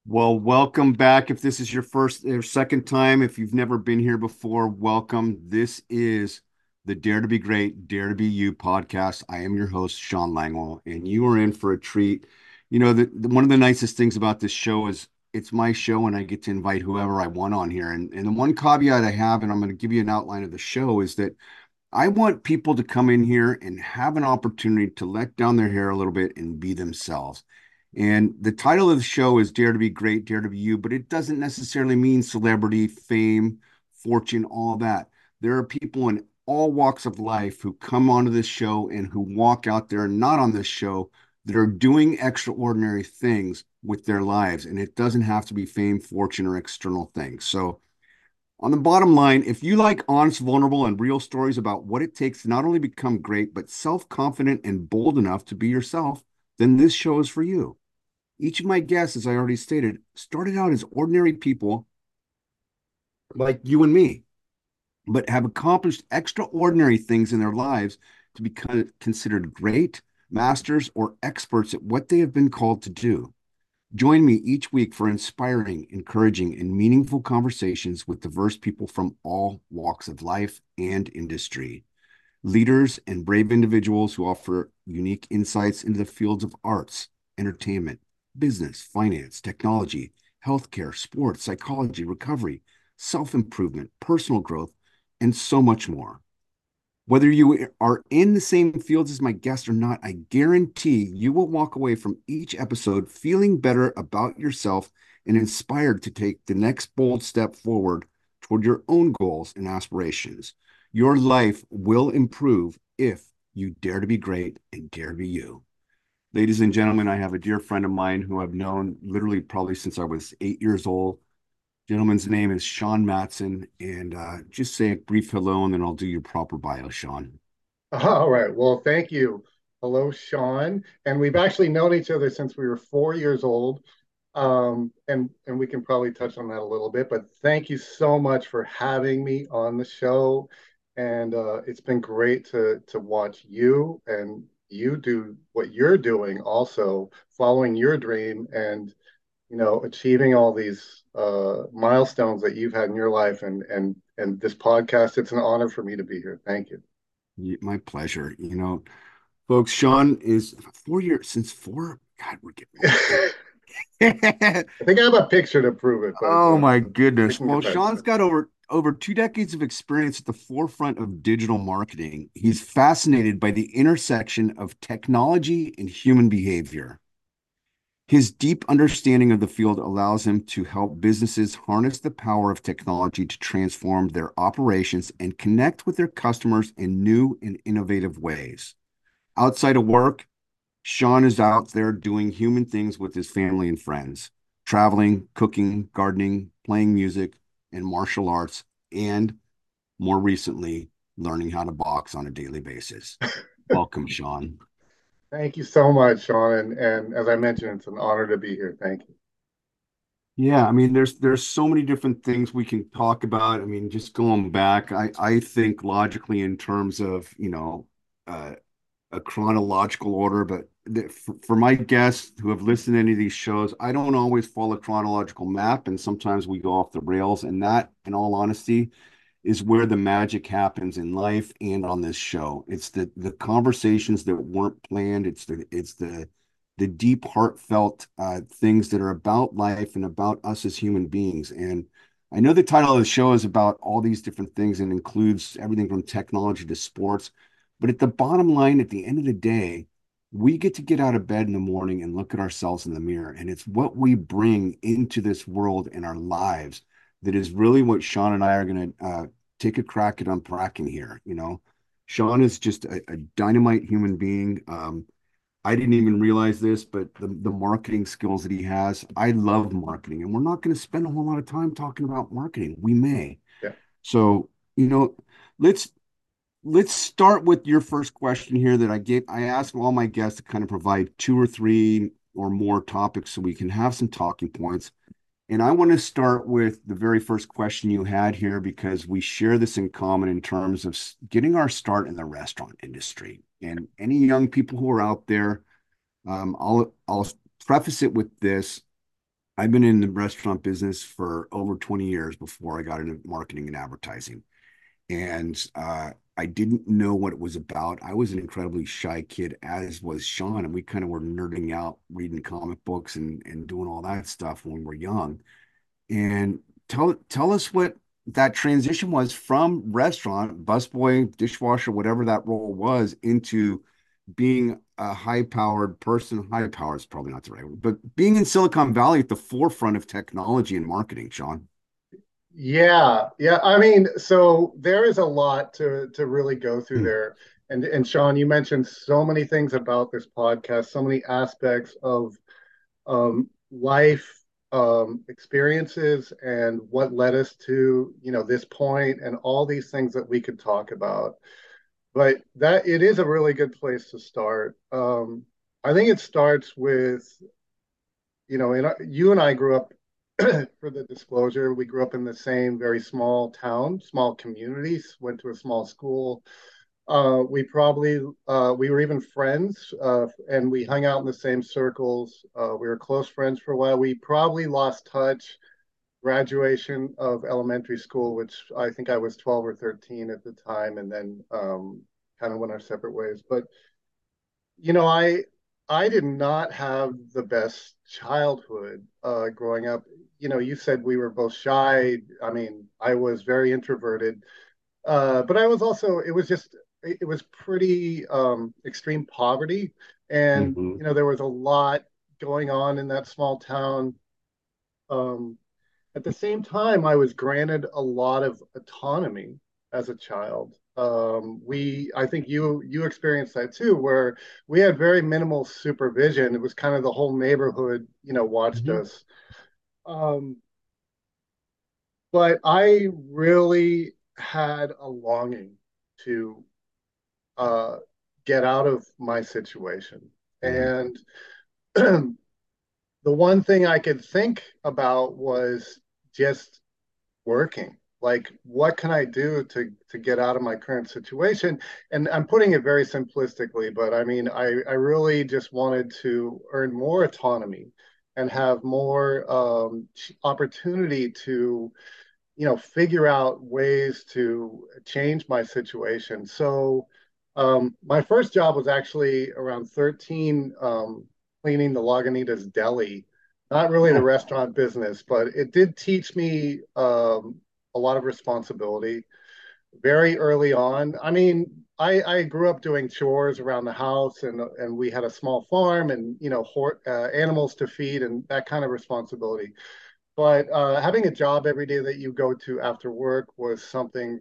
Well, welcome back. If this is your first or second time, if you've never been here before, welcome. This is the Dare to Be Great, Dare to Be You podcast. I am your host, Sean Langwell, and you are in for a treat. One of the nicest things about this show is it's my show and I get to invite whoever I want on here. And the one caveat I have, and I'm going to give you an outline of the show, is that I want people to come in here and have an opportunity to let down their hair a little bit and be themselves. And the title of the show is Dare to Be Great, Dare to Be You, but it doesn't necessarily mean celebrity, fame, fortune, all that. There are people in all walks of life who come onto this show and who walk out there not on this show that are doing extraordinary things with their lives. And it doesn't have to be fame, fortune, or external things. So, on the bottom line, if you like honest, vulnerable, and real stories about what it takes to not only become great, but self-confident and bold enough to be yourself, then this show is for you. Each of my guests, as I already stated, started out as ordinary people like you and me, but have accomplished extraordinary things in their lives to be considered great, masters, or experts at what they have been called to do. Join me each week for inspiring, encouraging, and meaningful conversations with diverse people from all walks of life and industry. Leaders and brave individuals who offer unique insights into the fields of arts, entertainment, business, finance, technology, healthcare, sports, psychology, recovery, self improvement, personal growth, and so much more. Whether you are in the same fields as my guest or not, I guarantee you will walk away from each episode feeling better about yourself and inspired to take the next bold step forward toward your own goals and aspirations. Your life will improve if you dare to be great and dare to be you. Ladies and gentlemen, I have a dear friend of mine who I've known literally probably since I was 8 years old. Gentleman's name is Sean Matson, and just say a brief hello, and then I'll do your proper bio, Sean. All right. Well, thank you. Hello, Sean. And we've actually known each other since we were 4 years old. And we can probably touch on that a little bit, but thank you so much for having me on the show. And it's been great to watch you and you do what you're doing, also following your dream and achieving all these milestones that you've had in your life and this podcast. It's an honor for me to be here. Thank you. My pleasure. Folks, Sean is 4 years since four. God, we're getting old. I think I have a picture to prove it, but Oh my we goodness. can Well, get that Sean's set. got over 2 decades of experience at the forefront of digital marketing. He's fascinated by the intersection of technology and human behavior. His deep understanding of the field allows him to help businesses harness the power of technology to transform their operations and connect with their customers in new and innovative ways. Outside of work, Sean is out there doing human things with his family and friends, traveling, cooking, gardening, playing music, and martial arts, and more recently, learning how to box on a daily basis. Welcome, Sean. Thank you so much, Sean. And as I mentioned, it's an honor to be here. Thank you. Yeah, I mean, there's so many different things we can talk about. I mean, just going back, I think logically in terms of, uh, a chronological order, but for my guests who have listened to any of these shows, I don't always follow a chronological map, and sometimes we go off the rails. And that, in all honesty, is where the magic happens in life and on this show. It's the conversations that weren't planned. It's the deep, heartfelt things that are about life and about us as human beings. And I know the title of the show is about all these different things and includes everything from technology to sports. But at the bottom line, at the end of the day, we get out of bed in the morning and look at ourselves in the mirror. And it's what we bring into this world and our lives that is really what Sean and I are going to take a crack at unpacking here. Sean is just a dynamite human being. I didn't even realize this, but the marketing skills that he has, I love marketing, and we're not going to spend a whole lot of time talking about marketing. We may. Yeah. So, you know, let's let's start with your first question here that I ask all my guests to kind of provide two or three or more topics so we can have some talking points. And I want to start with the very first question you had here because we share this in common in terms of getting our start in the restaurant industry. And any young people who are out there, I'll preface it with this. I've been in the restaurant business for over 20 years before I got into marketing and advertising. And I didn't know what it was about. I was an incredibly shy kid, as was Sean, and we kind of were nerding out, reading comic books and doing all that stuff when we were young. And tell us what that transition was from restaurant, busboy, dishwasher, whatever that role was, into being a high-powered person. High power is probably not the right word, but being in Silicon Valley at the forefront of technology and marketing, Sean. Yeah, yeah. I mean, so there is a lot to really go through there. And Sean, you mentioned so many things about this podcast, so many aspects of life experiences and what led us to, this point and all these things that we could talk about. But that it is a really good place to start. I think it starts with, you and I grew up, for the disclosure, we grew up in the same very small town, small communities, went to a small school. We were even friends, and we hung out in the same circles. We were close friends for a while. We probably lost touch graduation of elementary school, which I think I was 12 or 13 at the time, and then kind of went our separate ways. But you know, I did not have the best childhood growing up. You said we were both shy. I mean, I was very introverted, but I was also. It was pretty extreme poverty, and Mhm. there was a lot going on in that small town. Um, at the same time, I was granted a lot of autonomy as a child. I think you experienced that too, where we had very minimal supervision. It was kind of the whole neighborhood, watched Mhm. us. Um, but I really had a longing to uh, get out of my situation. Mhm. And the one thing I could think about was just working. Like, what can I do to get out of my current situation? And I'm putting it very simplistically, but I mean, I really just wanted to earn more autonomy and have more opportunity to, figure out ways to change my situation. So, my first job was actually around 13, cleaning the Lagunitas Deli. Not really the Oh, restaurant business, but it did teach me a lot of responsibility very early on. I mean, I grew up doing chores around the house, and we had a small farm, and animals to feed and that kind of responsibility. But having a job every day that you go to after work was something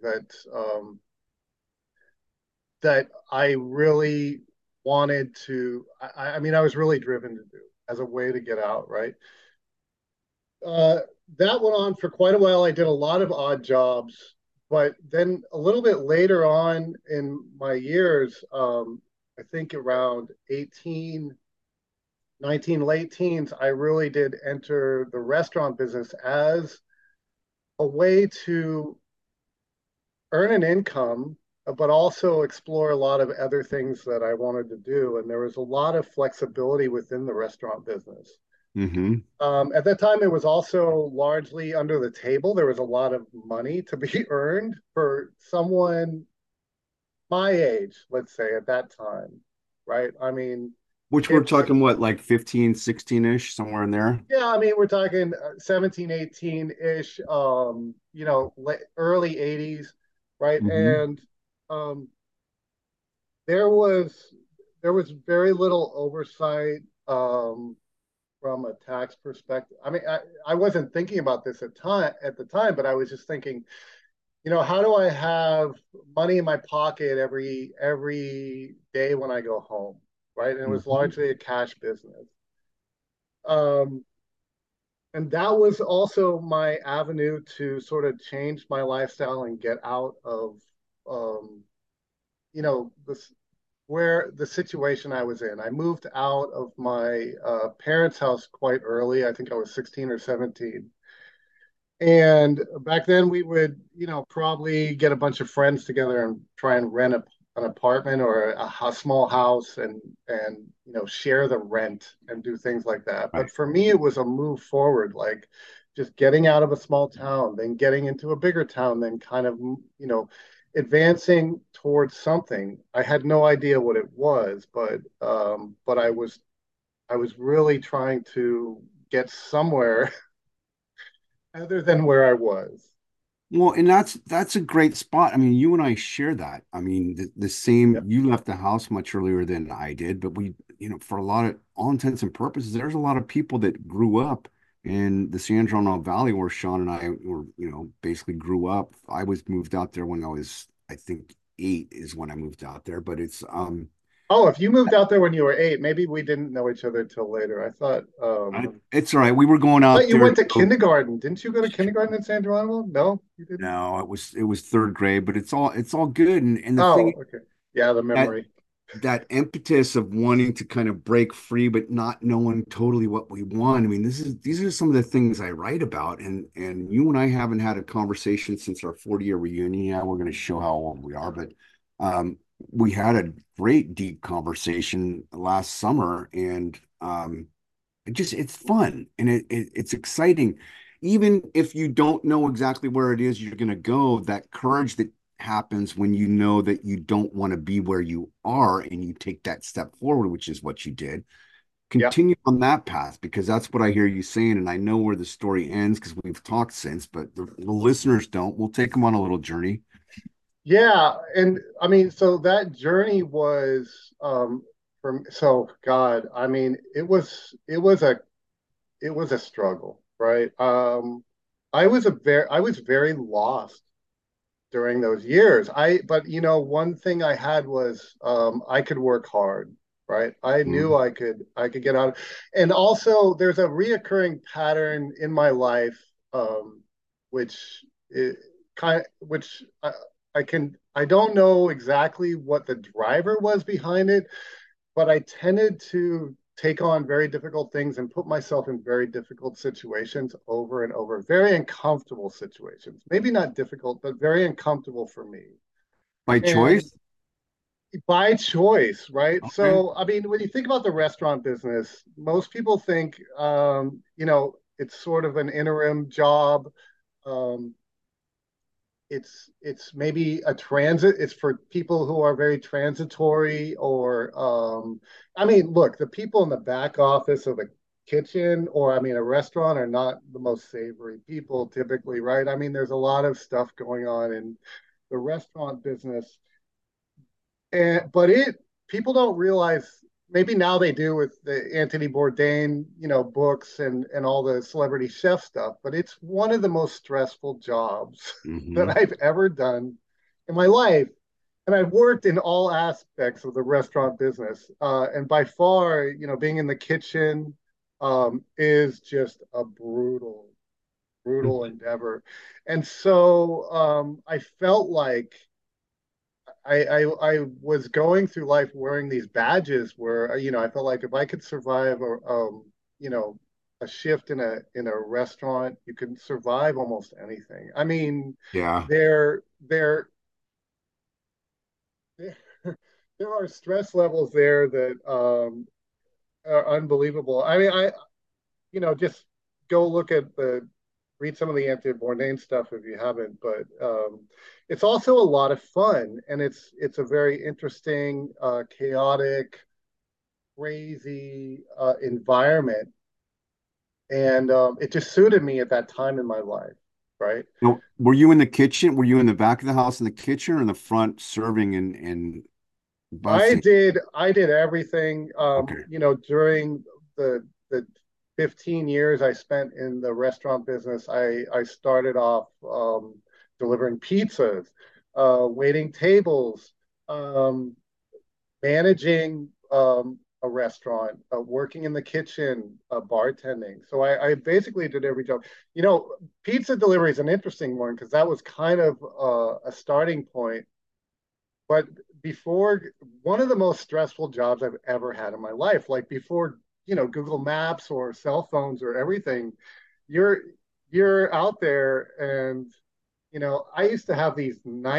that I really wanted to. I mean, I was really driven to do as a way to get out, right? Uh, that went on for quite a while. I did a lot of odd jobs, but then a little bit later on in my years, I think around 18, 19, late teens, I really did enter the restaurant business as a way to earn an income, but also explore a lot of other things that I wanted to do. And there was a lot of flexibility within the restaurant business. hmm. At that time, it was also largely under the table. There was a lot of money to be earned for someone my age, let's say, at that time, right? I mean, Which we're it's, talking what, like 15, 16-ish, somewhere in there? yeah, I mean, we're talking 17, 18-ish, early 80s, right? Hmm. And um, there was there was very little oversight from a tax perspective. I mean, I wasn't thinking about this at the time, but I was just thinking, how do I have money in my pocket every day when I go home, right? And it was Hmm. largely a cash business. Um, and that was also my avenue to sort of change my lifestyle and get out of um, this where the situation I was in. I moved out of my parents' house quite early. I think I was 16 or 17. And back then we would, probably get a bunch of friends together and try and rent an apartment or a small house and share the rent and do things like that. Right. But for me, it was a move forward, like just getting out of a small town, then getting into a bigger town, then kind of advancing towards something. I had no idea what it was, but I was really trying to get somewhere other than where I was. Well, and that's a great spot. I mean, you and I share that. I mean, the same, Yep. you left the house much earlier than I did, but for a lot of all intents and purposes, there's a lot of people that grew up in the San Antonio Valley where Sean and I were, basically grew up. I was moved out there when I was, I think, 8 is when I moved out there, but Oh, if you moved out there when you were 8, maybe we didn't know each other till later. it's all right. We were going I thought out you there. went to kindergarten. Didn't you go to kindergarten in San Geronimo? No, you didn't. No, it was third grade, but it's all good. And the thing Oh, okay. Yeah, the that memory. that impetus of wanting to kind of break free but not knowing totally what we want. I mean, these are some of the things I write about, and you and I haven't had a conversation since our 40-year reunion. Yeah, we're going to show how old we are, but um we had a great deep conversation last summer, and it's fun, and it's exciting. Even if you don't know exactly where it is you're going to go, that courage that happens when you know that you don't want to be where you are and you take that step forward, which is what you did. Yeah. Continue on that path, because that's what I hear you saying. And I know where the story ends because we've talked since, but the listeners don't. We'll take them on a little journey. Yeah, and I mean, so that journey was from so God, I mean, it was a struggle, right? I was very lost during those years. But one thing I had was I could work hard, right? I knew Mhm. I could get out. And also there's a reoccurring pattern in my life, which it which I don't know exactly what the driver was behind it, but I tended to take on very difficult things and put myself in very difficult situations over and over, very uncomfortable situations. Maybe not difficult, but very uncomfortable for me. By And choice? by choice, right? Okay. So, I mean, when you think about the restaurant business, most people think, it's sort of an interim job. Um, it's maybe a transit. It's for people who are very transitory, or I mean, look, the people in the back office of a kitchen, or I mean a restaurant, are not the most savory people typically, right? I mean, there's a lot of stuff going on in the restaurant business, and but it people don't realize, maybe now they do with the Anthony Bourdain, books and all the celebrity chef stuff, but it's one of the most stressful jobs Hmm. that I've ever done in my life. And I've worked in all aspects of the restaurant business. And by far, being in the kitchen is just a brutal, brutal endeavor. And so I felt like I was going through life wearing these badges where I felt like if I could survive you know a shift in a restaurant, you can survive almost anything. I mean, Yeah. there there are stress levels there that are unbelievable. I mean, just go look at read some of the Anthony Bourdain stuff if you haven't. But it's also a lot of fun, and it's a very interesting, chaotic, crazy environment, and it just suited me at that time in my life, right? Now, were you in the kitchen? Were you in the back of the house in the kitchen or in the front serving and I bussing? did I did everything. Okay. During the 15 years I spent in the restaurant business, I started off delivering pizzas, waiting tables, um, managing a restaurant, working in the kitchen, bartending. So I basically did every job. Pizza delivery is an interesting one because that was kind of a starting point, but before, one of the most stressful jobs I've ever had in my life, like before, Google Maps or cell phones or everything, you're you're out there, and I used to have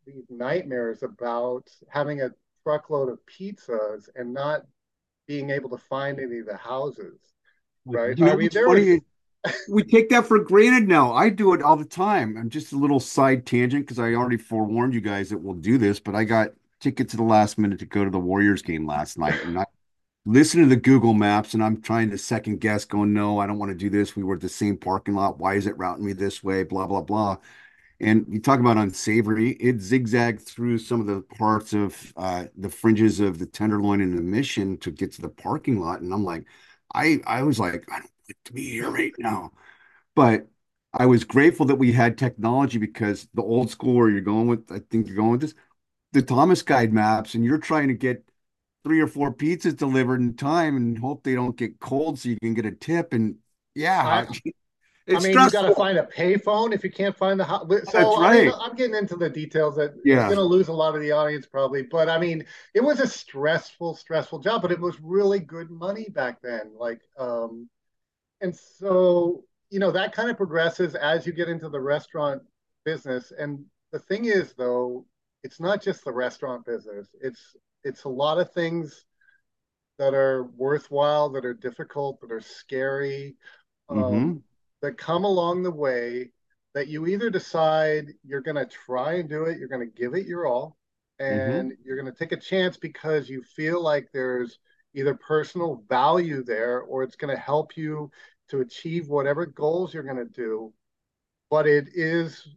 these nightmares about having a truckload of pizzas and not being able to find any of the houses, Like, right? you I know mean, what's there was funny? We take that for granted now. I do it all the time. I'm just a little side tangent because I already forewarned you guys that we'll do this, but I got tickets at the last minute to go to the Warriors game last night, and I listen to the Google Maps, and I'm trying to second guess, going, no, I don't want to do this. We were at the same parking lot. Why is it routing me this way? Blah, blah, blah. And you talk about unsavory, it zigzagged through some of the parts of the fringes of the Tenderloin and the Mission to get to the parking lot. And I'm like, I was like, I don't like to be here right now. But I was grateful that we had technology because the old school where you're going with, I think you're going with this, the Thomas Guide maps, and you're trying to get 3 or 4 pizzas delivered in time and hope they don't get cold so you can get a tip. And I yeah, I it's mean, you got to stressful. find a payphone if you can't find the house. That's So, I mean, right. I'm getting into the details that is Yeah. going to lose a lot of the audience probably. But I mean, it was a stressful job, but it was really good money back then. And so, that kind of progresses as you get into the restaurant business. And the thing is, though, it's not just the restaurant business. It's a lot of things that are worthwhile, that are difficult, that are scary, Mm-hmm. um, that come along the way that you either decide you're going to try and do it, you're going to give it your all, Mm-hmm. and you're going to take a chance because you feel like there's either personal value there or it's going to help you to achieve whatever goals you're going to do. But it is,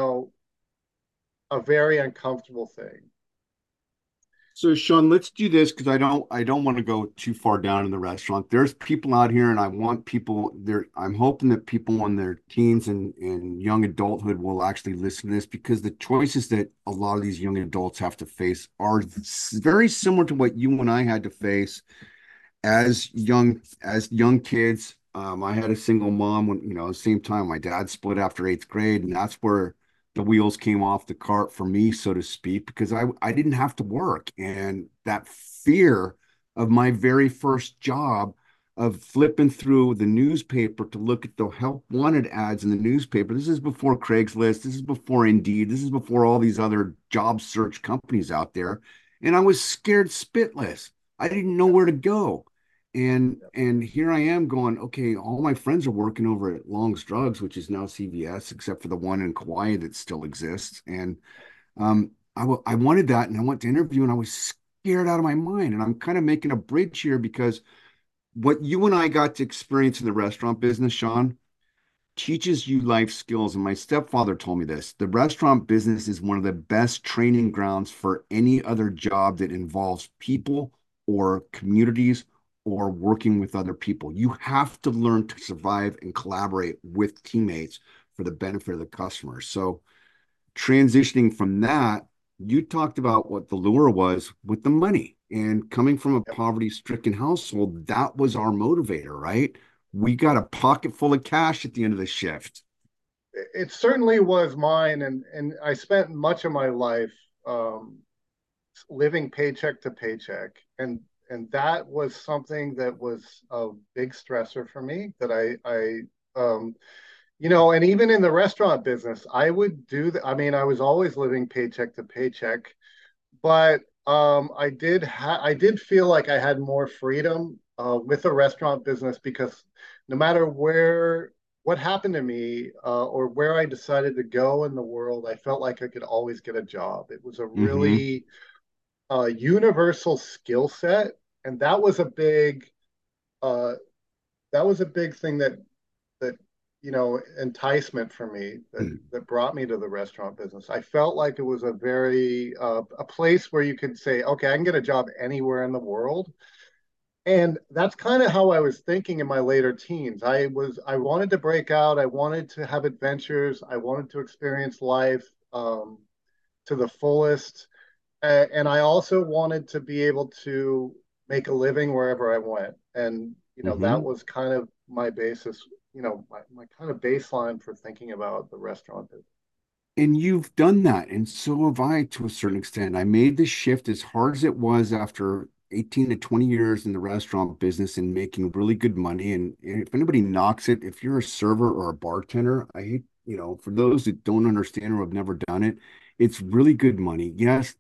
a very uncomfortable thing. So Sean, let's do this because I don't want to go too far down in the restaurant. There's people out here and I want people there. I'm hoping that people in their teens and young adulthood will actually listen to this because the choices that a lot of these young adults have to face are very similar to what you and I had to face as young kids. I had a single mom when, at the same time my dad split after eighth grade, and that's where the wheels came off the cart for me, so to speak, because I didn't have to work. And that fear of my very first job of flipping through the newspaper to look at the help wanted ads in the newspaper. This is before Craigslist, this is before Indeed, this is before all these other job search companies out there. And I was scared spitless. I didn't know where to go. And here I am going, okay, all my friends are working over at Long's Drugs, which is now CVS, except for the one in Kauai that still exists. And I wanted that, and I went to interview, and I was scared out of my mind. And I'm kind of making a bridge here because what you and I got to experience in the restaurant business, Sean, teaches you life skills. And my stepfather told me this. The restaurant business is one of the best training grounds for any other job that involves people or communities or working with other people. You have to learn to survive and collaborate with teammates for the benefit of the customers. So transitioning from that, you talked about what the lure was with the money. And coming from a Yep. poverty-stricken household, that was our motivator, right? We got a pocket full of cash at the end of the shift. It certainly was mine, and I spent much of my life um, living paycheck to paycheck, and that was something that was a big stressor for me. That and even in the restaurant business, I would do that. I mean, I was always living paycheck to paycheck, but I did feel like I had more freedom with the restaurant business because no matter what happened to me or where I decided to go in the world, I felt like I could always get a job. It was a Hmm. really universal skill set, and uh, that was a big thing that enticement for me that brought me to the restaurant business. I felt like it was a place where you could say, okay, I can get a job anywhere in the world. And that's kind of how I was thinking in my later teens. I wanted to break out. I wanted to have adventures. I wanted to experience life to the fullest. And I also wanted to be able to make a living wherever I went. And, that Hmm. was kind of my basis, my kind of baseline for thinking about the restaurant business. And you've done that. And so have I to a certain extent. I made the shift as hard as it was after 18 to 20 years in the restaurant business and making really good money. And if anybody knocks it, if you're a server or a bartender, I hate, for those that don't understand or have never done it, It's really good money. Yes,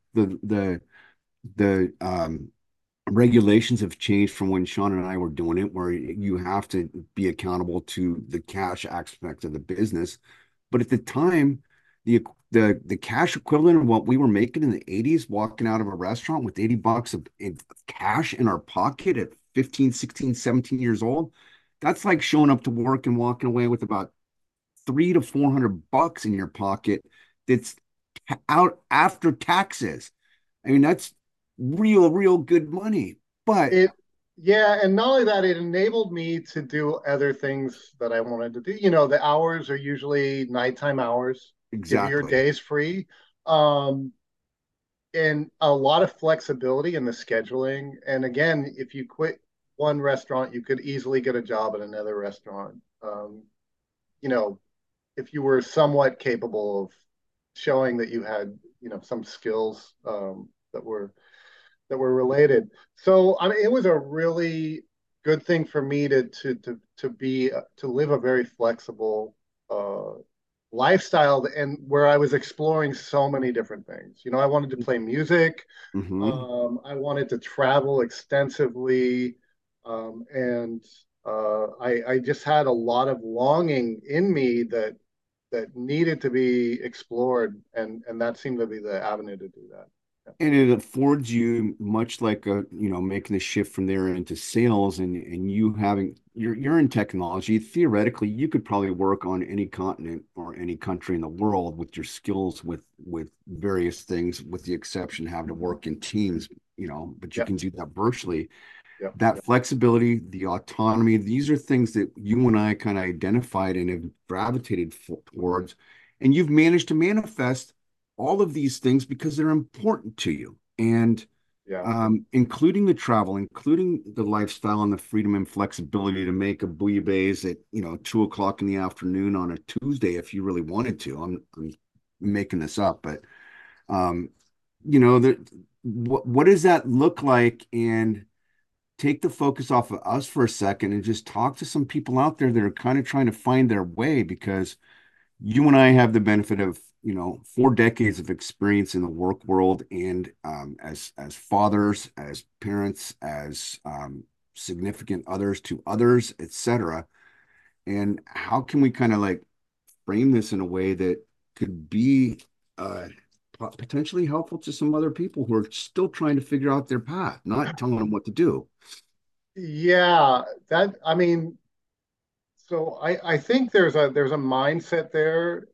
the regulations have changed from when Sean and I were doing it, where you have to be accountable to the cash aspect of the business. But at the time, the the cash equivalent of what we were making in the 80s, walking out of a restaurant with 80 bucks of cash in our pocket at 15, 16, 17 years old, that's like showing up to work and walking away with about 300 to 400 bucks in your pocket that's out after taxes. I mean, that's real good money. But It, yeah, and not only that, it enabled me to do other things that I wanted to do. You know, the hours are usually nighttime hours, give you your exactly. days free. Um, and a lot of flexibility in the scheduling. And again, if you quit one restaurant, you could easily get a job at another restaurant. You know, if you were somewhat capable of showing that you had, you know, some skills that were related. So I mean, it was a really good thing for me to be to live a very flexible uh, lifestyle, and where I was exploring so many different things. You know, I wanted to play music. Hmm. I wanted to travel extensively, and I just had a lot of longing in me that needed to be explored, and that seemed to be the avenue to do that. And it affords you much like making the shift from there into sales and you having you're in technology. Theoretically, you could probably work on any continent or any country in the world with your skills with various things, with the exception of having to work in teams, but you Yeah, can do that virtually. yeah, yeah, That flexibility, the autonomy, these are things that you and I kind of identified and have gravitated towards. And you've managed to manifest all of these things because they're important to you. And yeah. including the travel, including the lifestyle and the freedom and flexibility to make a bouillabaisse at 2 o'clock in the afternoon on a Tuesday if you really wanted to. I'm making this up, but um, what does that look like? And take the focus off of us for a second and just talk to some people out there that are kind of trying to find their way because you and I have the benefit of, 4 decades of experience in the work world and as fathers, as parents, as significant others to others, etc. And how can we kind of like frame this in a way that could be uh, potentially helpful to some other people who are still trying to figure out their path, not telling them what to do. Yeah, that I mean, so I think there's a mindset there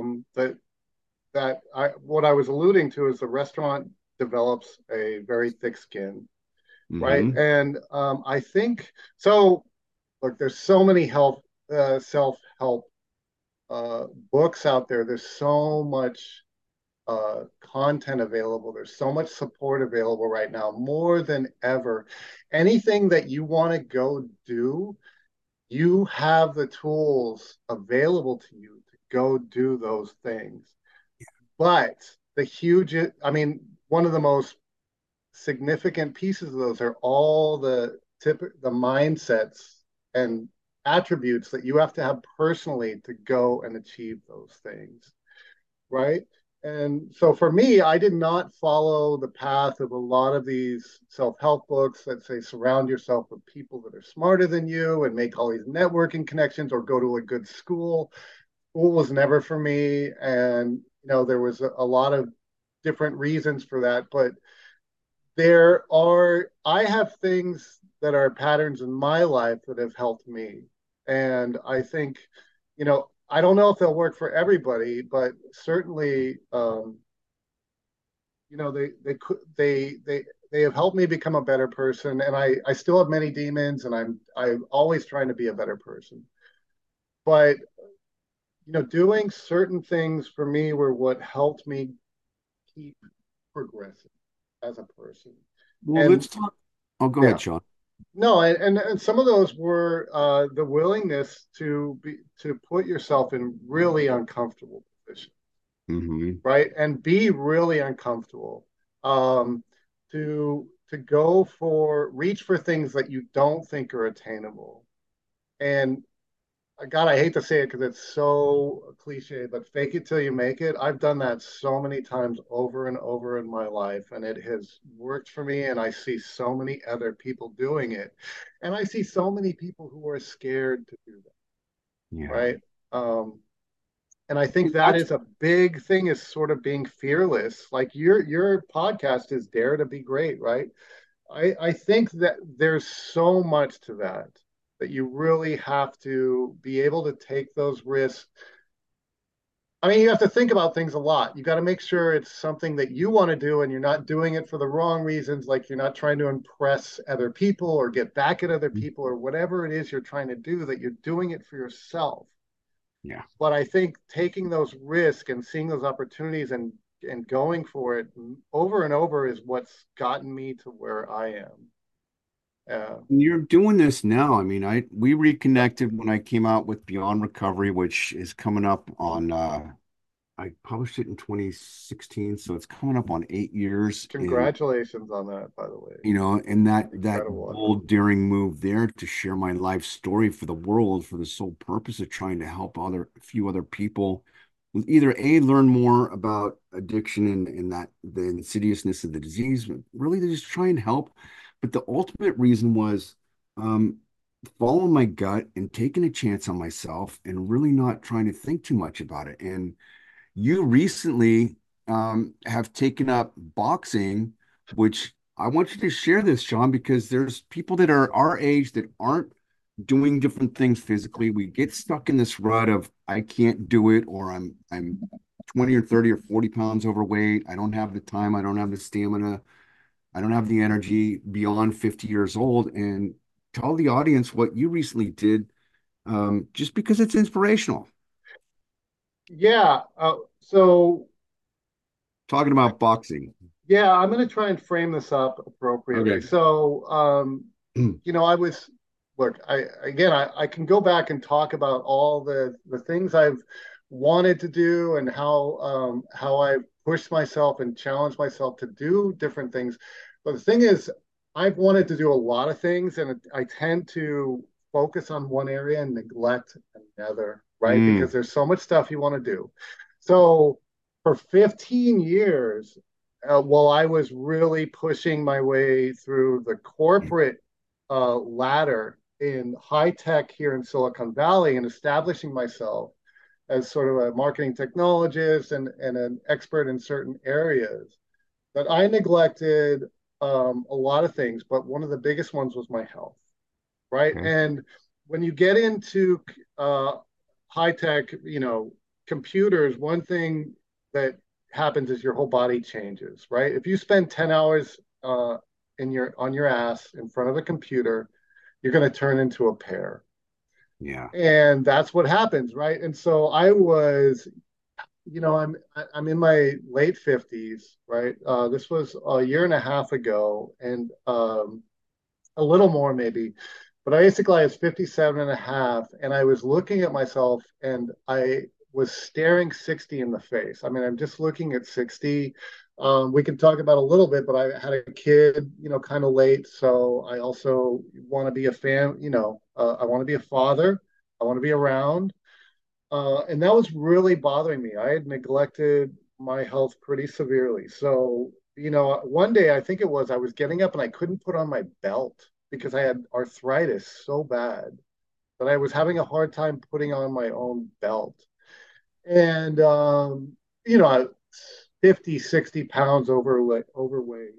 that I what I was alluding to is the restaurant develops a very thick skin, right? Hmm. And I think so. Look, there's so many self-help uh, books out there. There's so much content available. There's so much support available right now, more than ever. Anything that you want to go do, you have the tools available to you to go do those things. But the huge, I mean, one of the most significant pieces of those are all the mindsets and attributes that you have to have personally to go and achieve those things, right? And so for me, I did not follow the path of a lot of these self-help books that say surround yourself with people that are smarter than you and make all these networking connections or go to a good school. School was never for me. And, you know, there was a lot of different reasons for that. But I have things that are patterns in my life that have helped me. And I think, you know, I don't know if they'll work for everybody, but certainly, you know, they have helped me become a better person. And I still have many demons, and I'm always trying to be a better person. But you know, doing certain things for me were what helped me keep progressing as a person. Well, And let's talk. Oh, go yeah, ahead, Sean. no, and some of those were the willingness to put yourself in really uncomfortable positions, Hmm. right, and be really uncomfortable. Um, to go for reach for things that you don't think are attainable, and God, I hate to say it because it's so cliche, but fake it till you make it. I've done that so many times over and over in my life, and it has worked for me. And I see so many other people doing it. And I see so many people who are scared to do that, Yeah. right? Um, and I think And that that's is a big thing, is sort of being fearless. Like your podcast is Dare to Be Great, right? I think that there's so much to that, that you really have to be able to take those risks. I mean, you have to think about things a lot. You got to make sure it's something that you want to do and you're not doing it for the wrong reasons, like you're not trying to impress other people or get back at other people or whatever it is you're trying to do, that you're doing it for yourself. yeah. But I think taking those risks and seeing those opportunities and going for it over and over is what's gotten me to where I am. You're doing this now. I mean, we reconnected when I came out with Beyond Recovery, which is coming up on I published it in 2016, so it's coming up on 8 years. And Congratulations on that, by the way. and that Incredible effort. bold, daring move there to share my life story for the world for the sole purpose of trying to help a few other people with either A, learn more about addiction and that the insidiousness of the disease, but really to just try and help. But the ultimate reason was um, following my gut and taking a chance on myself and really not trying to think too much about it. And you recently have taken up boxing, which I want you to share this, Sean, because there's people that are our age that aren't doing different things physically. We get stuck in this rut of I can't do it, or I'm 20 or 30 or 40 pounds overweight. I don't have the time, I don't have the stamina, I don't have the energy beyond 50 years old. And tell the audience what you recently did, just because it's inspirational. Yeah. So, Talking about boxing. yeah, I'm going to try and frame this up appropriately. Okay. So, I was, look, I can go back and talk about all the things I've wanted to do and how I've pushed myself and challenged myself to do different things. But the thing is, I've wanted to do a lot of things, and I tend to focus on one area and neglect another, right? Because Mm, there's so much stuff you want to do. So for 15 years, while I was really pushing my way through the corporate ladder in high tech here in Silicon Valley and establishing myself as sort of a marketing technologist and an expert in certain areas, that I neglected a lot of things, but one of the biggest ones was my health, right? okay. And when you get into high tech, computers, one thing that happens is your whole body changes, right? If you spend 10 hours on your ass in front of a computer, you're going to turn into a pear. Yeah. And that's what happens, right? And so I was, I'm in my late 50s, right? This was a year and a half ago, and a little more maybe. But I was 57 and a half, and I was looking at myself and I was staring 60 in the face. I mean, I'm just looking at 60. We can talk about a little bit, but I had a kid, kind of late. So I also want to be a fan, I want to be a father. I want to be around. And that was really bothering me. I had neglected my health pretty severely. So, one day I think it was, I was getting up and I couldn't put on my belt because I had arthritis so bad that I was having a hard time putting on my own belt. And, 50, 60 pounds overweight,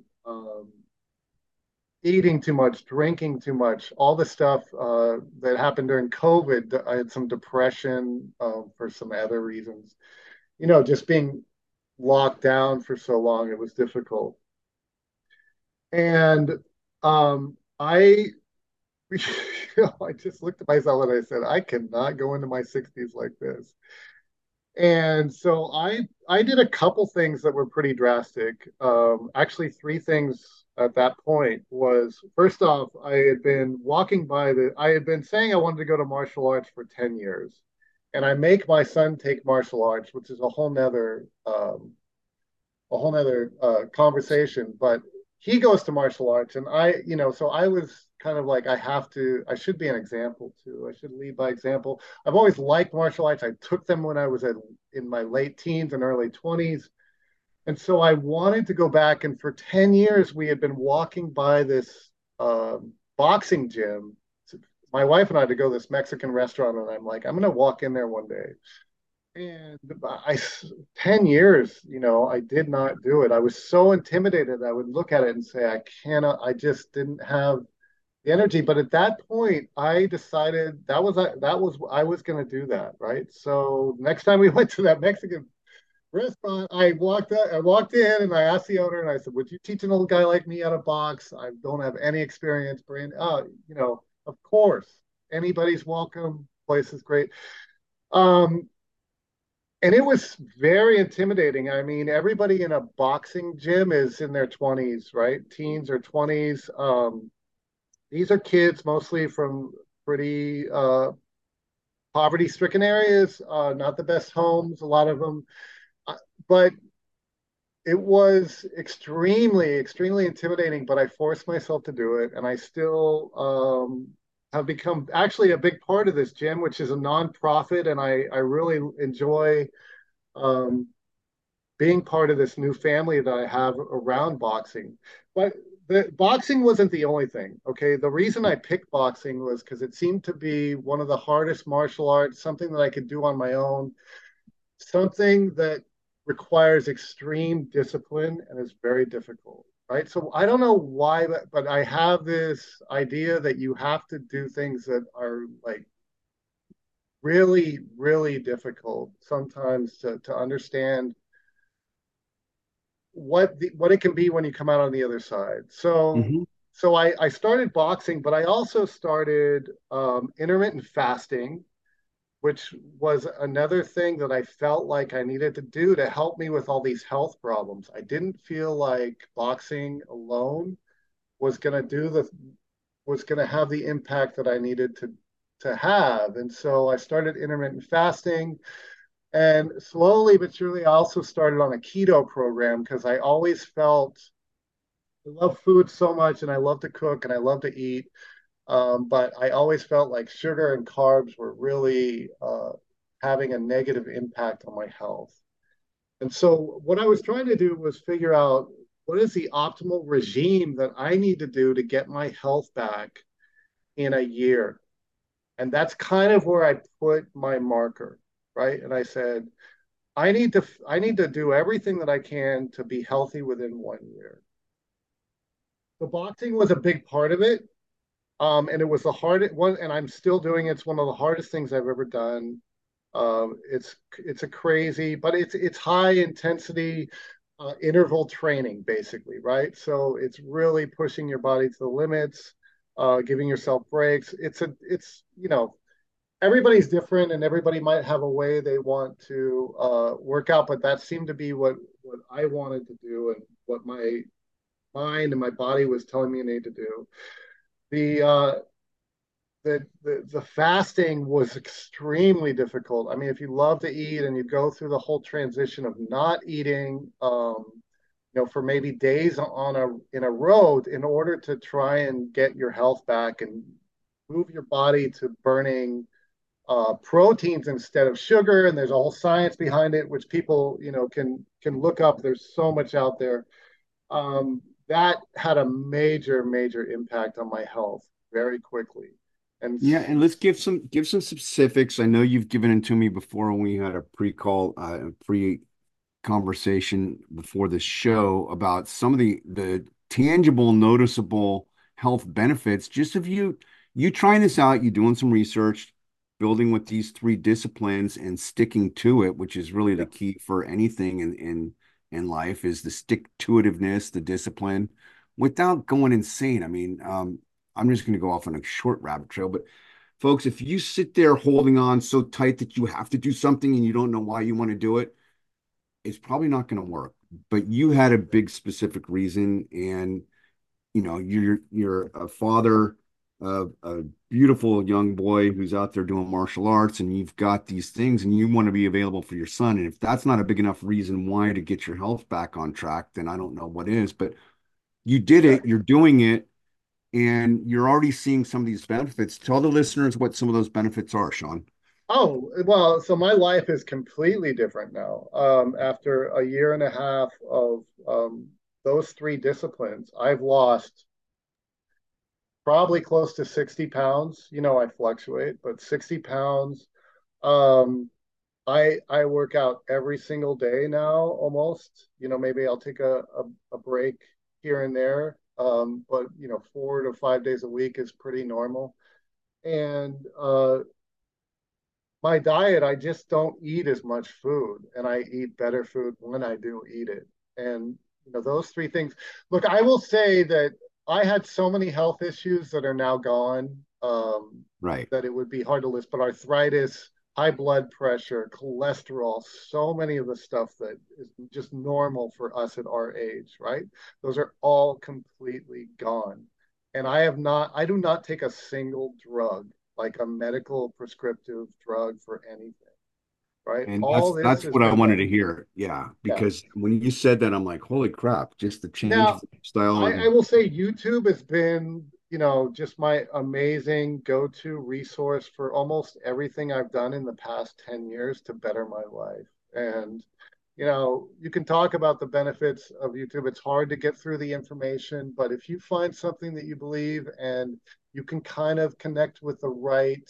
eating too much, drinking too much, all the stuff that happened during COVID. I had some depression for some other reasons. Just being locked down for so long, it was difficult. And I, I just looked at myself and I said, I cannot go into my 60s like this. And so I did a couple things that were pretty drastic. Actually, three things at that point was, first off, I had been saying I wanted to go to martial arts for 10 years. And I make my son take martial arts, which is a whole nother conversation. But he goes to martial arts, and so I was kind of like I should be an example too. I should lead by example. I've always liked martial arts. I took them when I was in my late teens and early 20s. And so I wanted to go back. And for 10 years, we had been walking by this boxing gym. My wife and I to go to this Mexican restaurant. And I'm like, I'm going to walk in there one day. And 10 years, I did not do it. I was so intimidated. I would look at it and say, I cannot, I just didn't have the energy. But at that point, I decided I was going to do that. Right. So next time we went to that Mexican restaurant, I walked in and I asked the owner and I said, would you teach an old guy like me how to box? I don't have any experience. Brand, of course, anybody's welcome. Place is great. Um, and it was very intimidating. I mean, everybody in a boxing gym is in their 20s, right? Teens or 20s. These are kids mostly from pretty poverty stricken areas, not the best homes, a lot of them. But it was extremely, extremely intimidating, but I forced myself to do it. And I still have become actually a big part of this gym, which is a nonprofit. And I really enjoy um, being part of this new family that I have around boxing. But the boxing wasn't the only thing. Okay. The reason I picked boxing was because it seemed to be one of the hardest martial arts, something that I could do on my own, something that requires extreme discipline and is very difficult. Right. So I don't know why, but I have this idea that you have to do things that are like really, really difficult sometimes to understand what it can be when you come out on the other side. So Hmm. I started boxing, but I also started intermittent fasting, which was another thing that I felt like I needed to do to help me with all these health problems. I didn't feel like boxing alone was going to was going to have the impact that I needed to have. And so I started intermittent fasting. And slowly but surely, I also started on a keto program because I always felt I love food so much and I love to cook and I love to eat. But I always felt like sugar and carbs were really having a negative impact on my health. And so, what I was trying to do was figure out what is the optimal regime that I need to do to get my health back in a year. And that's kind of where I put my marker, right? And I said, I need to do everything that I can to be healthy within 1 year. The boxing was a big part of it. And it was the hardest one, and I'm still doing it. It's one of the hardest things I've ever done. It's a crazy, but it's high intensity interval training, basically, right? So it's really pushing your body to the limits, giving yourself breaks. It's everybody's different, and everybody might have a way they want to work out, but that seemed to be what I wanted to do, and what my mind and my body was telling me I need to do. The the fasting was extremely difficult. I mean, if you love to eat and you go through the whole transition of not eating, for maybe days on in a row in order to try and get your health back and move your body to burning proteins instead of sugar. And there's a whole science behind it, which people can look up. There's so much out there. That had a major, major impact on my health very quickly. And Yeah, and let's give some specifics. I know you've given it to me before when we had a pre-conversation before the show about some of the tangible, noticeable health benefits. Just of you trying this out, you doing some research, building with these three disciplines and sticking to it, which is really the yeah, key for anything in life, is the stick-to-itiveness, the discipline, without going insane. I mean, I'm just going to go off on a short rabbit trail, but folks, if you sit there holding on so tight that you have to do something and you don't know why you want to do it, it's probably not going to work. But you had a big specific reason, and you're a father of a beautiful young boy who's out there doing martial arts, and you've got these things, and you want to be available for your son. And if that's not a big enough reason why to get your health back on track, then I don't know what is. But you did yeah, it. You're doing it. and you're already seeing some of these benefits. Tell the listeners what some of those benefits are, Sean. Oh, well, so my life is completely different now. After a year and a half of those three disciplines, I've lost probably close to 60 pounds. You know, I fluctuate, but 60 pounds. Um, I work out every single day now, almost. You know, maybe I'll take a break here and there. But you know, 4 to 5 days a week is pretty normal. And my diet, I just don't eat as much food, and I eat better food when I do eat it. And you know, those three things. Look, I will say that I had so many health issues that are now gone, Right. that it would be hard to list. But arthritis, high blood pressure, cholesterol, so many of the stuff that is just normal for us at our age, right? Those are all completely gone. And I do not take a single drug, like a medical prescriptive drug for anything, right? And All this that's has what I been wanted done. to hear. Yeah, Yeah. because when you said that, I'm like, holy crap, just the change of Now, style I and will say YouTube has been, you know, just my amazing go-to resource for almost everything I've done in the past 10 years to better my life. And, you know, you can talk about the benefits of YouTube. It's hard to get through the information, but if you find something that you believe and you can kind of connect with the right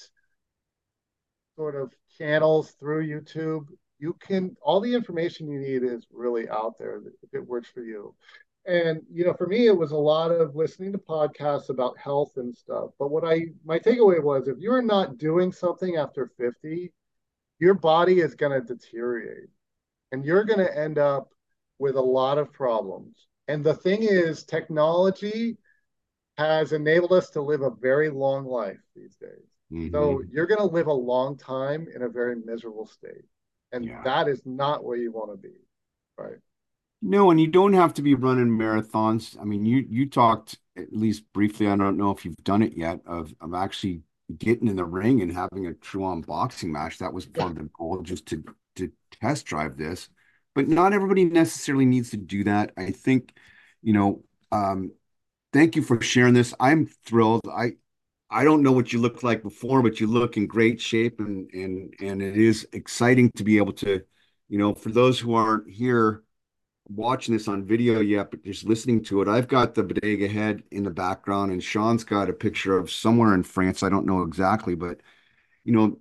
sort of channels through YouTube, you can, all the information you need is really out there if it works for you. And, you know, for me, it was a lot of listening to podcasts about health and stuff. But my takeaway was if you're not doing something after 50, your body is going to deteriorate and you're going to end up with a lot of problems. And the thing is, technology has enabled us to live a very long life these days. So hmm you're going to live a long time in a very miserable state. And yeah. that is not where you want to be, right? No, and you don't have to be running marathons. I mean, you talked at least briefly, I don't know if you've done it yet, of actually getting in the ring and having a true on boxing match. That was Yeah. part of the goal, just to test drive this. But not everybody necessarily needs to do that. I think, you know, thank you for sharing this. I'm thrilled. I don't know what you looked like before, but you look in great shape and it is exciting to be able to, for those who aren't here watching this on video yet, but just listening to it, I've got the Bodega head in the background, and Sean's got a picture of somewhere in France. I don't know exactly, but you know,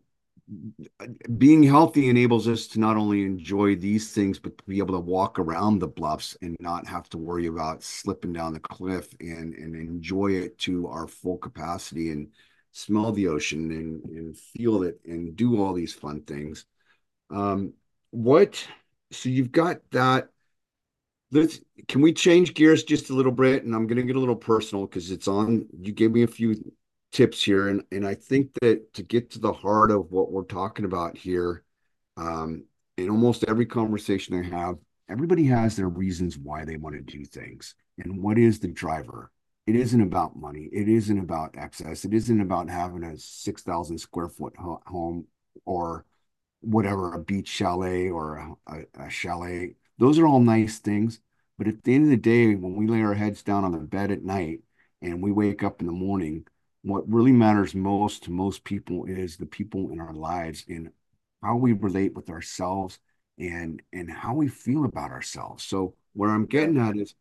being healthy enables us to not only enjoy these things, but to be able to walk around the bluffs and not have to worry about slipping down the cliff and enjoy it to our full capacity and smell the ocean and feel it and do all these fun things. Um, what, so you've got that. Let's can we change gears just a little bit? And I'm going to get a little personal because it's on. You gave me a few tips here, and I think that to get to the heart of what we're talking about here, um, in almost every conversation I have, everybody has their reasons why they want to do things. And what is the driver? It isn't about money. It isn't about excess. It isn't about having a 6,000 square foot home or whatever, a beach chalet or a chalet. Those are all nice things. But at the end of the day, when we lay our heads down on the bed at night and we wake up in the morning, what really matters most to most people is the people in our lives and how we relate with ourselves and how we feel about ourselves. So where I'm Yeah. getting at is,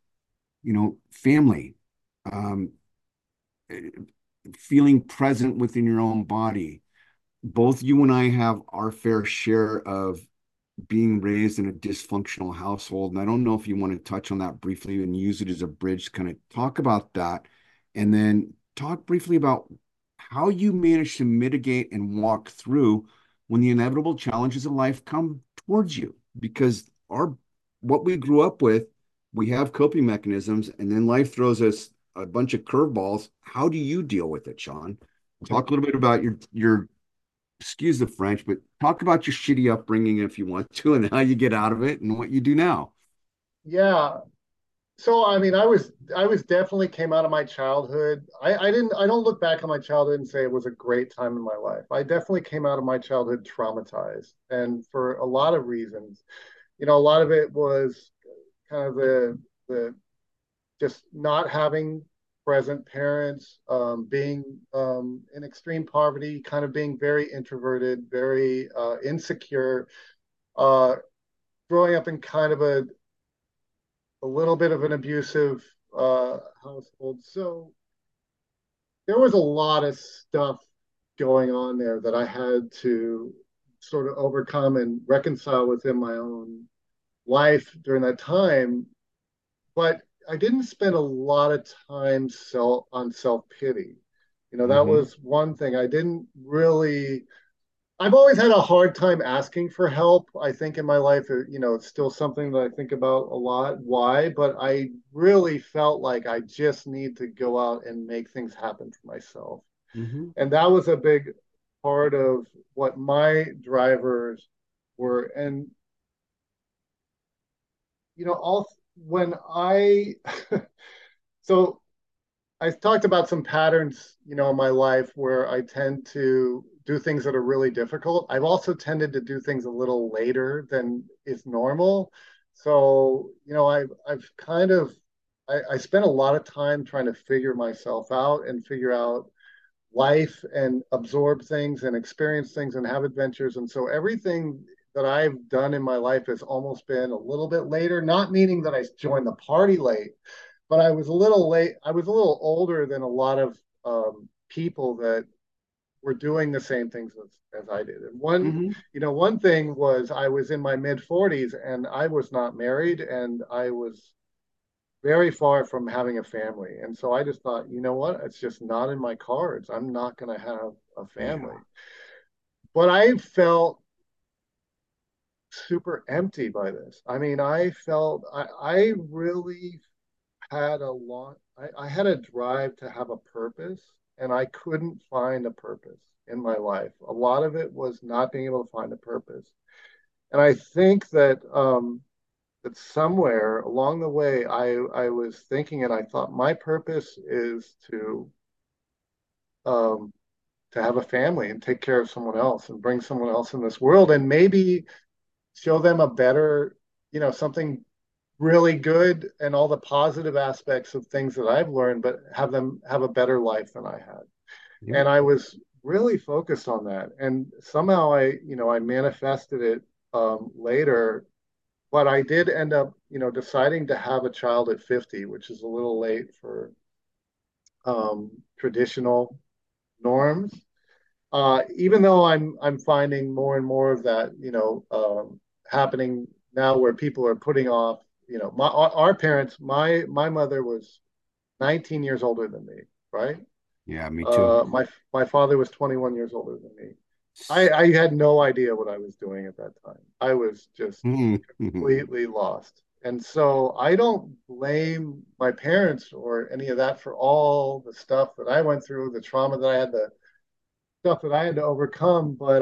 family, um, eh, feeling present within your own body. Both you and I have our fair share of being raised in a dysfunctional household. And I don't know if you want to touch on that briefly and use it as a bridge to kind of talk about that. And then talk briefly about how you manage to mitigate and walk through when the inevitable challenges of life come towards you. Because what we grew up with, we have coping mechanisms, and then life throws us a bunch of curveballs. How do you deal with it, Sean? Talk a little bit about your excuse the French, but talk about your shitty upbringing if you want to, and how you get out of it and what you do now. Yeah. So I mean, I was definitely came out of my childhood. I don't look back on my childhood and say it was a great time in my life. I definitely came out of my childhood traumatized, and for a lot of reasons. You know, a lot of it was kind of the just not having present parents, being in extreme poverty, kind of being very introverted, very insecure, uh, growing up in kind of a little bit of an abusive household. So there was a lot of stuff going on there that I had to sort of overcome and reconcile within my own life during that time. But I didn't spend a lot of time on self pity. That Mm-hmm. was one thing. I didn't really. I've always had a hard time asking for help. I think in my life, it's still something that I think about a lot. Why? But I really felt like I just need to go out and make things happen for myself. Mm-hmm. And that was a big part of what my drivers were. And, all when I, so I talked about some patterns, in my life where I tend to do things that are really difficult. I've also tended to do things a little later than is normal. So, I've kind of I spent a lot of time trying to figure myself out and figure out life and absorb things and experience things and have adventures. And so everything that I've done in my life has almost been a little bit later, not meaning that I joined the party late, but I was a little late. I was a little older than a lot of people that were doing the same things as I did. And Mm-hmm. one thing was I was in my mid 40s and I was not married and I was very far from having a family. And so I just thought, you know what? It's just not in my cards. I'm not going to have a Yeah. family. But I felt super empty by this. I mean, I really had I had a drive to have a purpose, and I couldn't find a purpose in my life. A lot of it was not being able to find a purpose. And I think that somewhere along the way, I was thinking and I thought my purpose is um, to have a family and take care of someone else and bring someone else in this world and maybe show them a better, something really good and all the positive aspects of things that I've learned, but have them have a better life than I had. Yep. And I was really focused on that. And somehow I manifested it later, but I did end up, deciding to have a child at 50, which is a little late for traditional norms. Even though I'm finding more and more of that, happening now, where people are putting off. Our parents. My mother was 19 years older than me, right? Yeah, me too. My father was 21 years older than me. I had no idea what I was doing at that time. I was just Mm-hmm. completely lost. And so I don't blame my parents or any of that for all the stuff that I went through, the trauma that I had, the stuff that I had to overcome. But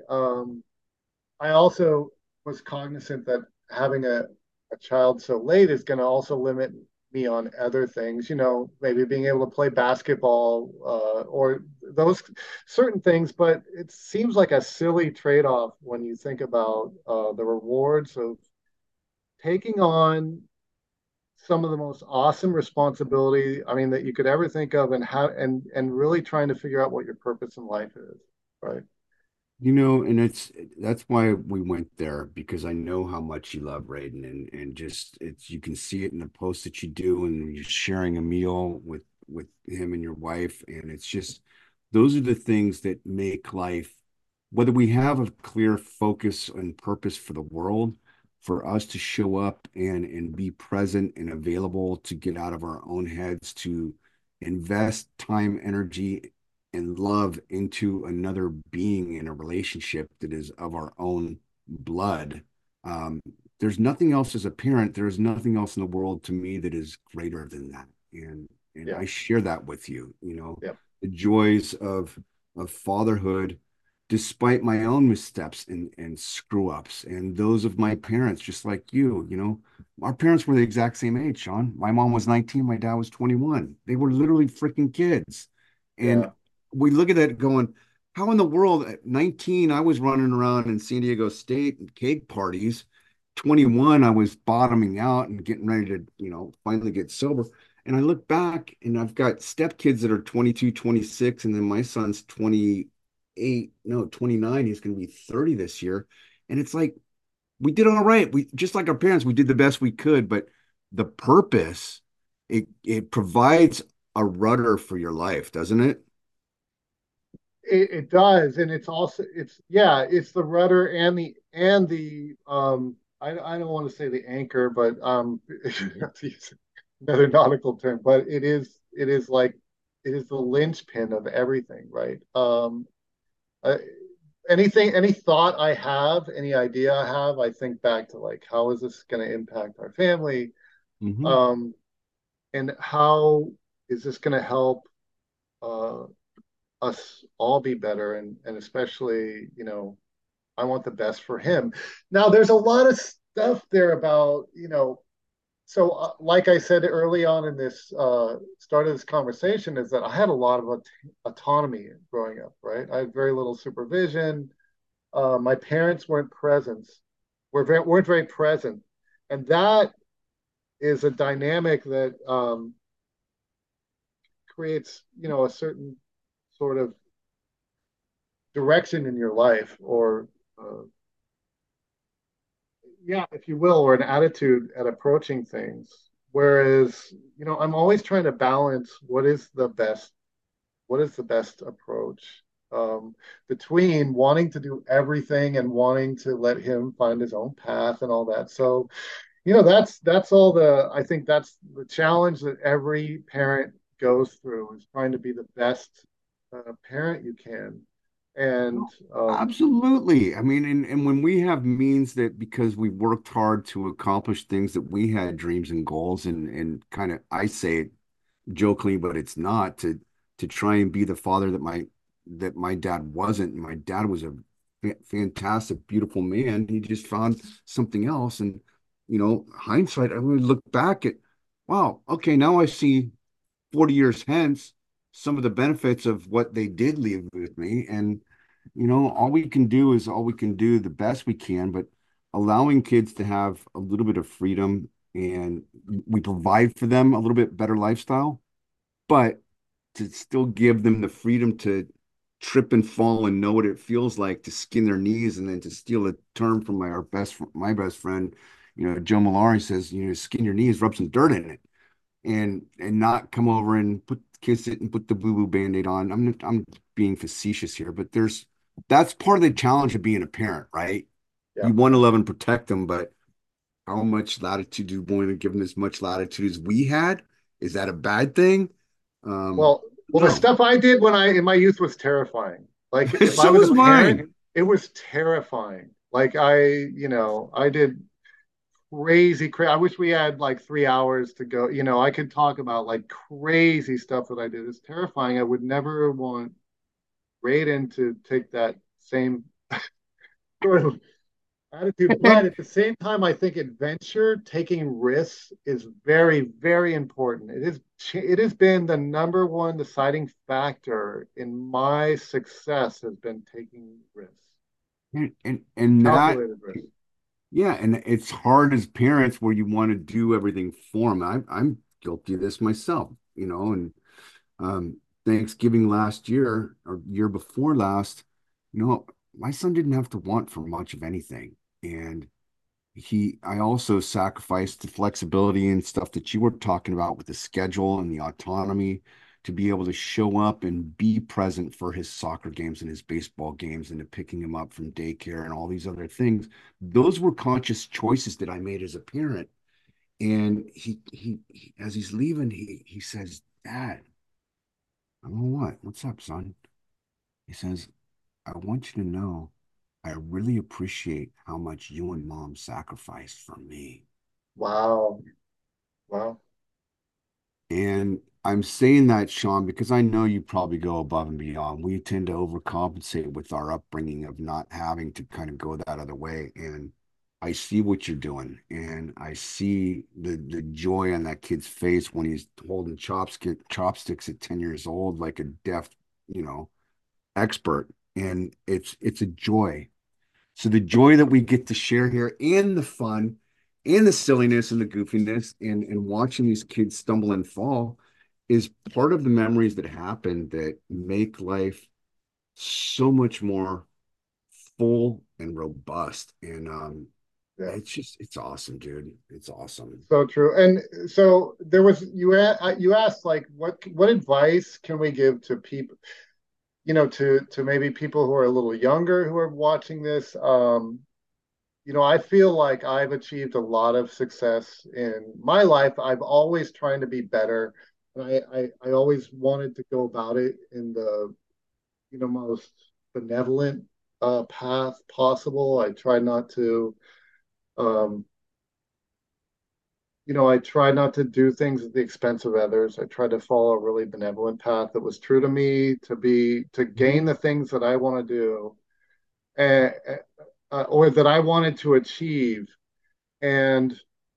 I also was cognizant that having a child so late is going to also limit me on other things, maybe being able to play basketball or those certain things. But it seems like a silly trade off when you think about the rewards of taking on some of the most awesome responsibility, I mean, that you could ever think of, and how and really trying to figure out what your purpose in life is, right? And that's why we went there because I know how much you love Raiden and just it's you can see it in the posts that you do and you're sharing a meal with him and your wife and it's just those are the things that make life whether we have a clear focus and purpose for the world for us to show up and be present and available to get out of our own heads to invest time, energy and love into another being in a relationship that is of our own blood. Um, there's nothing else as a parent, there is nothing else in the world to me that is greater than that. And Yeah, I share that with you, yeah, the joys of fatherhood, despite my own missteps and screw ups, and those of my parents, just like our parents were the exact same age, Sean. My mom was 19, my dad was 21. They were literally freaking kids. And yeah, we look at it going, how in the world at 19, I was running around in San Diego State and cake parties. 21, I was bottoming out and getting ready to, finally get sober. And I look back and I've got stepkids that are 22, 26, and then my son's 28, no, 29. He's going to be 30 this year. And it's like, we did all right. We just like our parents, we did the best we could, but the purpose, it provides a rudder for your life, doesn't it? It does, and it's also it's the rudder and the I don't want to say the anchor, but to use another nautical term, but it is like it is the linchpin of everything, right? Uh, any thought I have, any idea I have, I think back to like how is this going to impact our family, Hmm. um, and how is this going to help uh, us all be better, and especially I want the best for him. Now there's a lot of stuff there about so like I said early on in this start of this conversation is that I had a lot of autonomy growing up, right? I had very little supervision. My parents weren't very present, and that is a dynamic that creates a certain sort of direction in your life, or yeah, if you will, or an attitude at approaching things. Whereas, I'm always trying to balance what is the best approach, um, between wanting to do everything and wanting to let him find his own path and all that. So, that's all I think that's the challenge that every parent goes through, is trying to be the best parent you can. And Absolutely. I mean, and when we have means that because we worked hard to accomplish things that we had dreams and goals and kind of I say it jokingly, but it's not to try and be the father that my dad wasn't. My dad was a fantastic, beautiful man. He just found something else. And hindsight, I would look back at, wow, okay, now I see 40 years hence some of the benefits of what they did leave with me. And all we can do is all we can do the best we can, but allowing kids to have a little bit of freedom and we provide for them a little bit better lifestyle, but to still give them the freedom to trip and fall and know what it feels like to skin their knees. And then to steal a term from my best friend, Joe Malari says, skin your knees, rub some dirt in it, and not come over and kiss it and put the boo-boo band-aid on. I'm being facetious here, but that's part of the challenge of being a parent, right? yeah. You want to love and protect them, but how much latitude do you want to give them? As much latitude as we had? Is that a bad thing? Um, Well, the no. stuff I did when I in my youth was terrifying. Like if I So was a is parent, mine. it was terrifying. Like I did I wish we had like 3 hours to go. I could talk about like crazy stuff that I did. It's terrifying. I would never want Raiden to take that same sort of attitude. But And at the same time, I think adventure, taking risks, is very, very important. It has been the number one deciding factor in my success, has been taking risks, and that calculated risks. yeah, and it's hard as parents where you want to do everything for them. I'm guilty of this myself, and um, Thanksgiving last year or year before last, my son didn't have to want for much of anything. And I also sacrificed the flexibility and stuff that you were talking about with the schedule and the autonomy to be able to show up and be present for his soccer games and his baseball games and to picking him up from daycare and all these other things. Those were conscious choices that I made as a parent. And as he's leaving, he says, Dad, I don't know what's up, son? He says, I want you to know I really appreciate how much you and mom sacrificed for me. Wow. Wow. And I'm saying that, Sean, because I know you probably go above and beyond. We tend to overcompensate with our upbringing of not having to kind of go that other way. And I see what you're doing, and I see the joy on that kid's face when he's holding chopsticks at 10 years old, like a deft, you know, expert. And it's a joy. So the joy that we get to share here and the fun. and the silliness and the goofiness and watching these kids stumble and fall is part of the memories that happen that make life so much more full and robust. And Yeah. it's awesome, dude. It's awesome. So true. And so there was you asked like what advice can we give to people, to maybe people who are a little younger who are watching this. I feel like I've achieved a lot of success in my life. I've always trying to be better. I always wanted to go about it in the, most benevolent path possible. I try not to um, I try not to do things at the expense of others. I try to follow a really benevolent path that was true to me, to gain the things that I want to do, uh, or that I wanted to achieve. And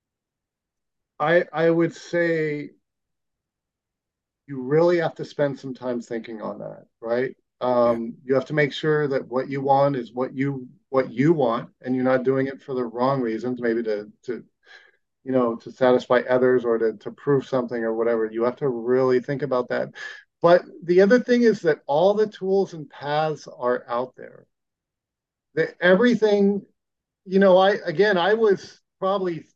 I would say you really have to spend some time thinking on that, right? Yeah. You have to make sure that what you want is what you want, and you're not doing it for the wrong reasons, maybe to satisfy others or to prove something or whatever. You have to really think about that. But the other thing is that all the tools and paths are out there. Everything, I was probably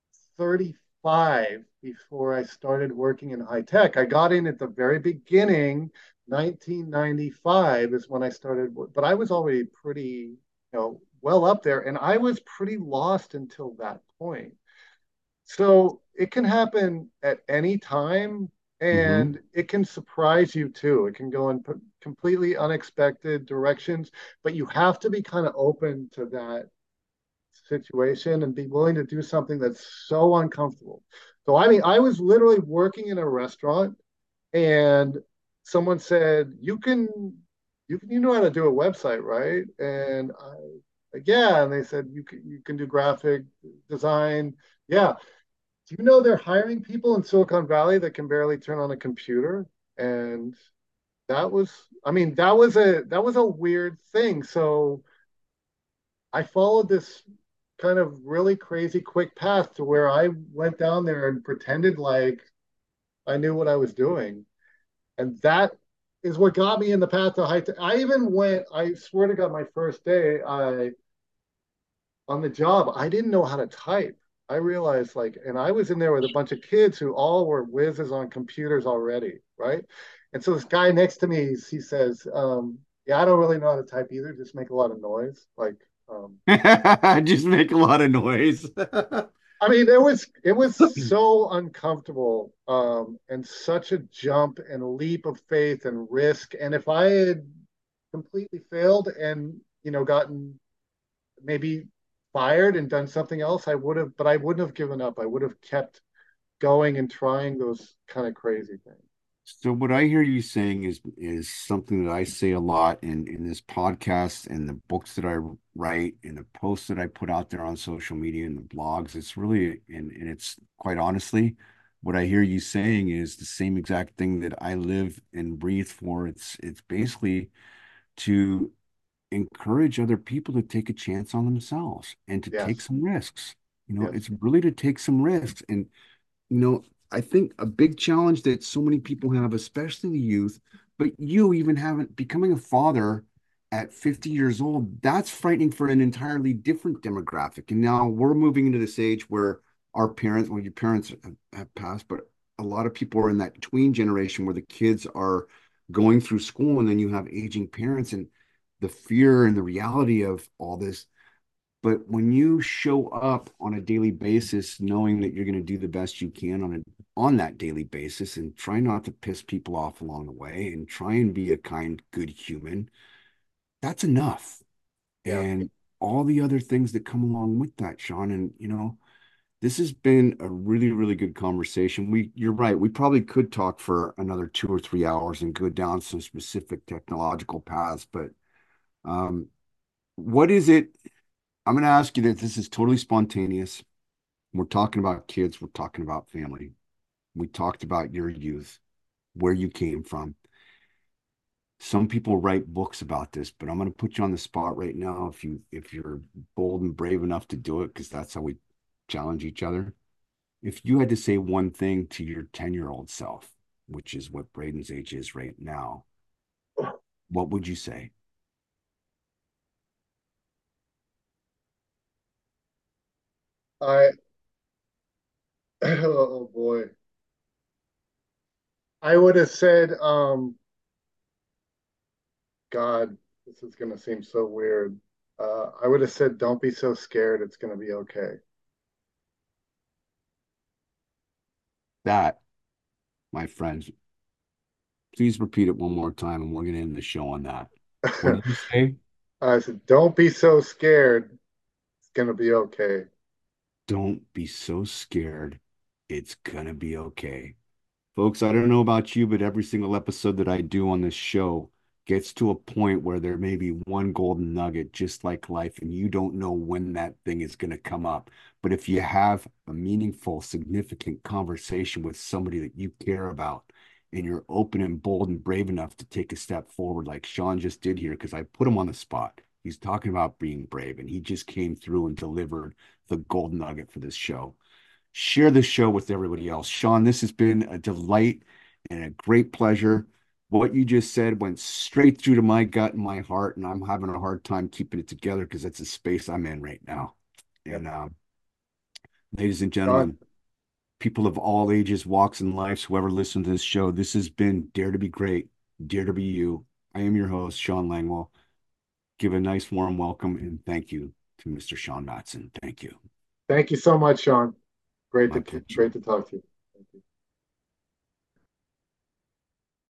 35 before I started working in high tech. I got in at the very beginning. 1995 is when I started, but I was already pretty, well up there, and I was pretty lost until that point. So it can happen at any time, Hmm. and it can surprise you too. It can go in completely unexpected directions, but you have to be kind of open to that situation and be willing to do something that's so uncomfortable. So, I mean, I was literally working in a restaurant, and someone said, you know how to do a website, right? And I, like, yeah. And they said, you can do graphic design. Yeah. Do you know they're hiring people in Silicon Valley that can barely turn on a computer? And that was, I mean, that was a weird thing. So I followed this kind of really crazy quick path to where I went down there and pretended like I knew what I was doing. And that is what got me in the path to high tech. I even went, I swear to God, my first day, on the job, I didn't know how to type. I realized like, and I was in there with a bunch of kids who all were whizzes on computers already, right? And so this guy next to me, he says, "Yeah, I don't really know how to type either. Just make a lot of noise." Like, Just make a lot of noise. I mean, it was so uncomfortable, and such a jump and a leap of faith and risk. And if I had completely failed and gotten maybe fired and done something else, I would have, but I wouldn't have given up. I would have kept going and trying those kind of crazy things. So what I hear you saying is something that I say a lot in this podcast and the books that I write and the posts that I put out there on social media and the blogs. It's really and it's quite honestly what I hear you saying is the same exact thing that I live and breathe for. It's basically to encourage other people to take a chance on themselves and to take Yes, some risks. yes, It's really to take some risks. And you know, I think a big challenge that so many people have, especially the youth, but you even haven't becoming a father at 50 years old, that's frightening for an entirely different demographic. And now we're moving into this age where our parents, well, your parents have passed, but a lot of people are in that tween generation where the kids are going through school and then you have aging parents and the fear and the reality of all this. But when you show up on a daily basis, knowing that you're going to do the best you can on that daily basis, and try not to piss people off along the way, and try and be a kind, good human, that's enough. yeah. And all the other things that come along with that, Sean. And this has been a really, really good conversation. You're right. We probably could talk for another 2 or 3 hours and go down some specific technological paths, but um, what is it? I'm going to ask you that this is totally spontaneous. We're talking about kids, we're talking about family. We talked about your youth, where you came from. Some people write books about this, but I'm going to put you on the spot right now if you're bold and brave enough to do it because that's how we challenge each other. If you had to say one thing to your 10-year-old self, which is what Braden's age is right now, what would you say? I oh boy. I would have said, God, this is gonna seem so weird. I would have said, don't be so scared, it's gonna be okay. That, my friends, please repeat it one more time and we're going to end the show on that. What did you say? I said, don't be so scared, it's gonna be okay. Don't be so scared. It's gonna be okay. Folks, I don't know about you, but every single episode that I do on this show gets to a point where there may be one golden nugget, just like life, and you don't know when that thing is going to come up. But if you have a meaningful, significant conversation with somebody that you care about, and you're open and bold and brave enough to take a step forward, like Sean just did here, because I put him on the spot. He's talking about being brave, and he just came through and delivered the golden nugget for this show. Share the show with everybody else. Sean, this has been a delight and a great pleasure. What you just said went straight through to my gut and my heart, and I'm having a hard time keeping it together because that's the space I'm in right now. Yep. And ladies and Sean, gentlemen, people of all ages, walks, and lives, whoever listened to this show, this has been Dare to Be Great, Dare to Be You. I am your host, Sean Langwell. Give a nice warm welcome and thank you to Mr. Sean Matson. Thank you. thank you so much, Sean. My pleasure. Great to talk to you.